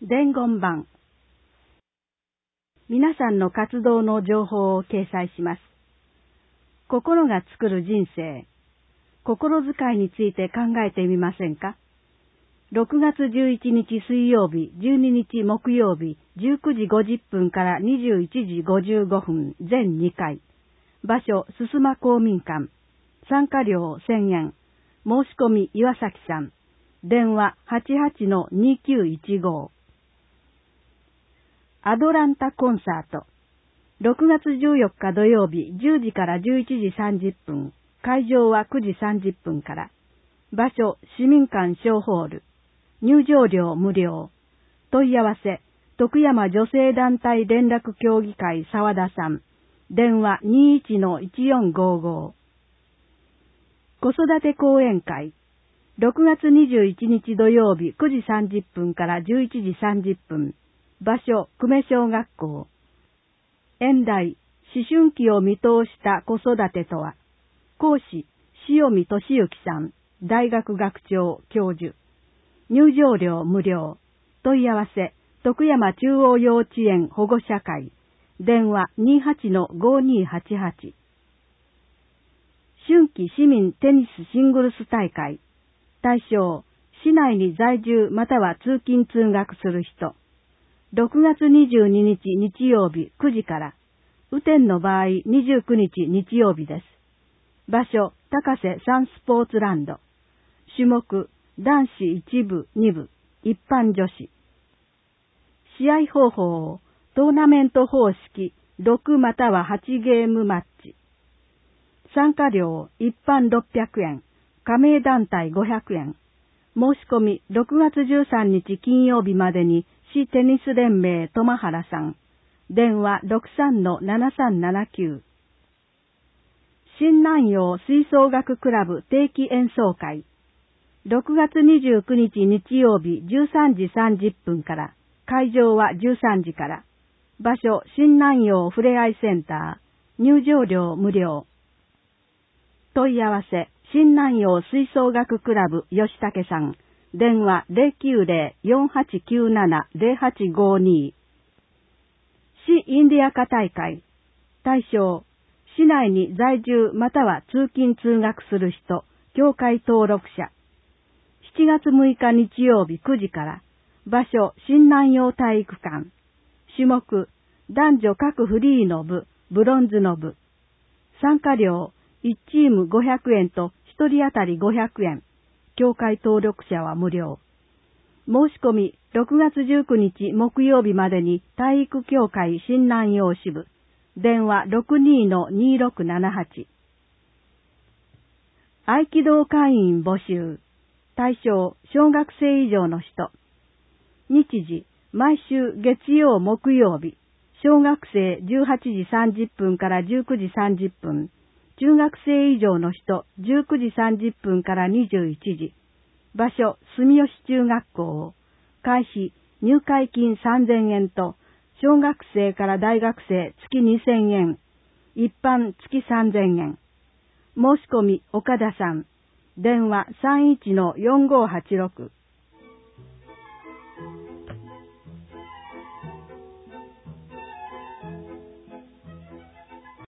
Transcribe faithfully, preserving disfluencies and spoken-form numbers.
伝言板。皆さんの活動の情報を掲載します。心が作る人生。心遣いについて考えてみませんか？ろくがつじゅういちにち水曜日、じゅうににち木曜日、じゅうくじごじゅっぷんからにじゅういちじごじゅうごふん、全にかい。場所、すすま公民館。参加料せんえん。申し込み岩崎さん。電話 はちはちのにきゅういちご。アドランタコンサート。ろくがつじゅうよっか土曜日じゅうじからじゅういちじさんじゅっぷん。会場はくじさんじゅっぷんから。場所、市民館小ホール。入場料無料。問い合わせ、徳山女性団体連絡協議会沢田さん。電話 にいちのいちよんごご。子育て講演会。ろくがつにじゅういちにち土曜日くじさんじゅっぷんからじゅういちじさんじゅっぷん。場所、久米小学校。演題、思春期を見通した子育てとは。講師、塩見俊之さん。大学学長、教授。入場料無料。問い合わせ、徳山中央幼稚園保護者会。電話 にはちのごにはちはち。春季市民テニスシングルス大会。対象、市内に在住または通勤通学する人。ろくがつにじゅうににち日曜日くじから。雨天の場合にじゅうくにち日曜日です。場所、高瀬サンスポーツランド。種目、男子いちぶ、にぶ、一般女子。試合方法、トーナメント方式、ろくまたははちゲームマッチ。参加料、一般ろっぴゃくえん、加盟団体ごひゃくえん。申し込み、ろくがつじゅうさんにち金曜日までに、市テニス連盟苫原さん。電話 ろくさんのななさんななきゅう。新南陽吹奏楽クラブ定期演奏会。ろくがつにじゅうくにち日曜日じゅうさんじさんじゅっぷんから。会場はじゅうさんじから。場所、新南陽ふれあいセンター。入場料無料。問い合わせ、新南陽吹奏楽クラブ吉武さん。電話 ゼロきゅうゼロ よんはちきゅうなな ゼロはちごに。市インディアカ大会。対象、市内に在住または通勤通学する人、協会登録者。しちがつむいか日曜日くじから。場所、新南陽体育館。種目、男女各フリーの部、ブロンズの部。参加料、いちチームごひゃくえんとひとり当たりごひゃくえん。協会登録者は無料。申し込み、ろくがつじゅうくにち木曜日までに体育協会新南陽支部。電話 ろくにのにろくななはち。合気道会員募集。対象、小学生以上の人。日時、毎週月曜木曜日。小学生じゅうはちじさんじゅっぷんからじゅうくじさんじゅっぷん。中学生以上の人、じゅうくじさんじゅっぷんからにじゅういちじ。場所、住吉中学校。会費、入会金さんぜんえんと、小学生から大学生月にせんえん。一般月さんぜんえん。申し込み、岡田さん。電話 さんいちのよんごはちろく。